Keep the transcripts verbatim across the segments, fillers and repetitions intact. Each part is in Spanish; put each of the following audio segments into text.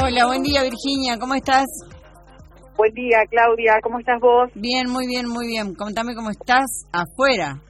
Hola, buen día Virginia, ¿cómo estás? Buen día, Claudia, ¿cómo estás vos? Bien, muy bien, muy bien. Contame cómo estás afuera.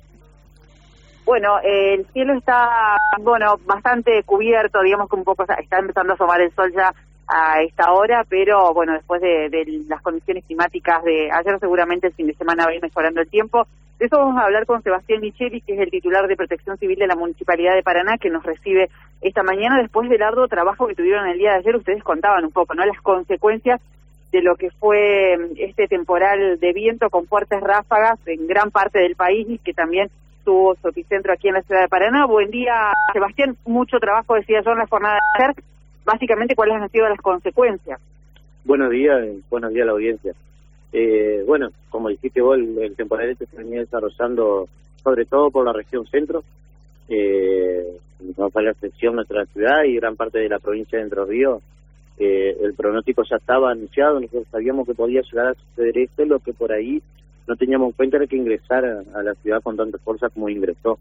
Bueno, eh, el cielo está, bueno, bastante cubierto, digamos que un poco está empezando a asomar el sol ya a esta hora, pero bueno, después de, de las condiciones climáticas de ayer, seguramente el fin de semana va a ir mejorando el tiempo. De eso vamos a hablar con Sebastián Micheli, que es el titular de Protección Civil de la Municipalidad de Paraná, que nos recibe esta mañana después del arduo trabajo que tuvieron el día de ayer. Ustedes contaban un poco, ¿no?, las consecuencias de lo que fue este temporal de viento con fuertes ráfagas en gran parte del país y que también tuvo su epicentro aquí en la ciudad de Paraná. Buen día, Sebastián. Mucho trabajo, decía yo, en la jornada de ayer. Básicamente, ¿cuáles han sido las consecuencias? Buenos días, buenos días a la audiencia. Eh, bueno, como dijiste vos, el, el temporal este se venía desarrollando sobre todo por la región centro, eh, no fue la excepción nuestra ciudad y gran parte de la provincia de Entre Ríos. Eh, el pronóstico ya estaba anunciado, nosotros sabíamos que podía llegar a suceder esto, lo que por ahí no teníamos en cuenta era que ingresara a la ciudad con tanta fuerza como ingresó.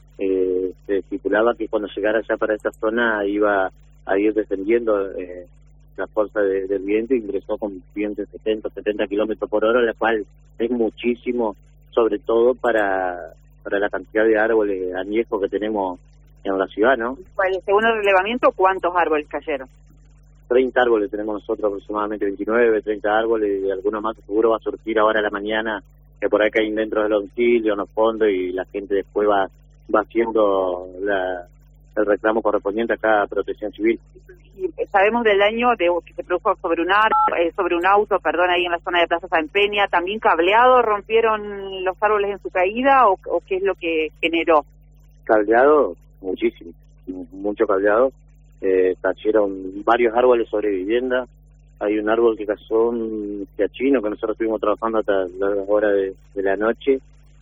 Eh, se estipulaba que cuando llegara ya para esta zona iba a ir descendiendo eh, la fuerza de, del viento, ingresó con ciento setenta, setenta kilómetros por hora, la cual es muchísimo, sobre todo para, para la cantidad de árboles añejos que tenemos en la ciudad, ¿no? Según el relevamiento, ¿cuántos árboles cayeron? treinta árboles tenemos nosotros, aproximadamente veintinueve, treinta árboles, y alguno más seguro va a surgir ahora a la mañana, que por ahí caen dentro del domicilio, en los fondos, y la gente después va, va haciendo la, el reclamo correspondiente acá a Protección Civil. Y sabemos del daño de, que se produjo sobre un ar, eh, sobre un auto, perdón, ahí en la zona de Plaza San Peña, también cableado, ¿rompieron los árboles en su caída o, o qué es lo que generó? Cableado, muchísimo, mucho cableado. Eh, cayeron varios árboles sobre vivienda. Hay un árbol que cayó, un giachino, que nosotros estuvimos trabajando hasta las horas de, de la noche,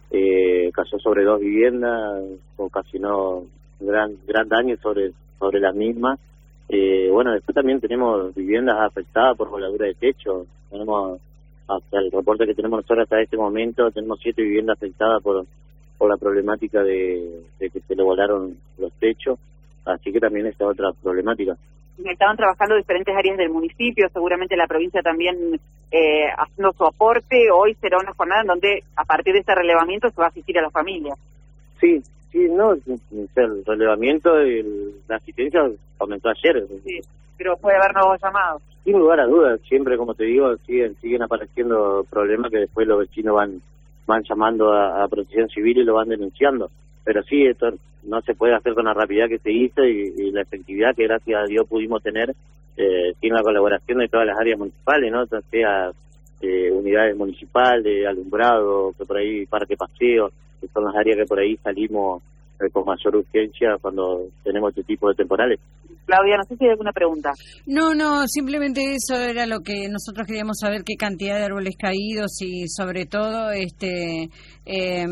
eh, cayó sobre dos viviendas, ocasionó gran gran daño sobre sobre las mismas. Eh, bueno, después también tenemos viviendas afectadas por voladura de techo. Tenemos, hasta el reporte que tenemos nosotros hasta este momento, tenemos siete viviendas afectadas por por la problemática de, de que se le volaron los techos. Así que también está otra problemática. Estaban trabajando diferentes áreas del municipio, seguramente la provincia también eh, haciendo su aporte. Hoy será una jornada en donde, a partir de este relevamiento, se va a asistir a las familias. Sí, sí, no, el relevamiento y la asistencia comenzó ayer. Sí, pero puede haber nuevos llamados. Sin lugar a dudas, siempre, como te digo, siguen siguen apareciendo problemas que después los vecinos van van llamando a, a Protección Civil y lo van denunciando. Pero sí, esto no se puede hacer con la rapidez que se hizo y, y la efectividad que gracias a Dios pudimos tener eh, sin la colaboración de todas las áreas municipales, ¿no? Ya sea eh, unidades municipales, de alumbrado, que por ahí parque paseo, que son las áreas que por ahí salimos eh, con mayor urgencia cuando tenemos este tipo de temporales. Claudia, no sé si hay alguna pregunta. No, no, simplemente eso era lo que nosotros queríamos saber, qué cantidad de árboles caídos y sobre todo este eh,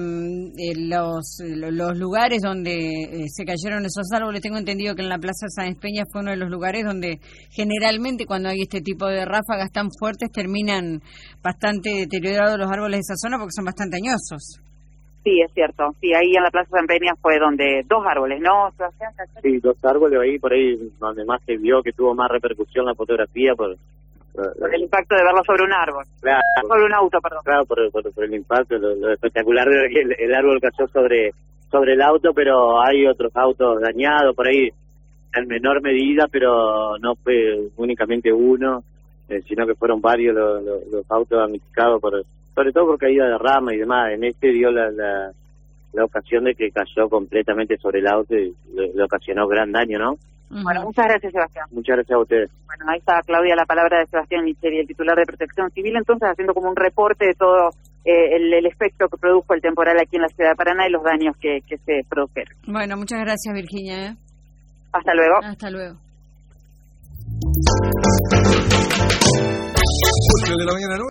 los los lugares donde eh, se cayeron esos árboles. Tengo entendido que en la Plaza San Peña fue uno de los lugares donde generalmente cuando hay este tipo de ráfagas tan fuertes terminan bastante deteriorados los árboles de esa zona porque son bastante añosos. Sí, es cierto. Sí, ahí en la Plaza San Peña fue donde dos árboles, ¿no? Sí, dos árboles ahí, por ahí donde más se vio que tuvo más repercusión la fotografía por, por, por el impacto de verlo sobre un árbol. Claro. Sobre un auto, perdón. Claro, por, por, por el impacto, lo, lo espectacular de que el, el árbol cayó sobre sobre el auto, pero hay otros autos dañados por ahí en menor medida, pero no fue únicamente uno, eh, sino que fueron varios los, los, los autos damnificados por sobre todo por caída de rama y demás. En este dio la, la, la ocasión de que cayó completamente sobre el auto y le, le ocasionó gran daño, ¿no? Uh-huh. Bueno, muchas gracias, Sebastián. Muchas gracias a ustedes. Bueno, ahí está, Claudia, la palabra de Sebastián Micheli, el titular de Protección Civil, entonces haciendo como un reporte de todo eh, el, el efecto que produjo el temporal aquí en la ciudad de Paraná y los daños que, que se produjeron. Bueno, muchas gracias, Virginia. ¿eh? Hasta luego. Hasta luego. ocho de la mañana.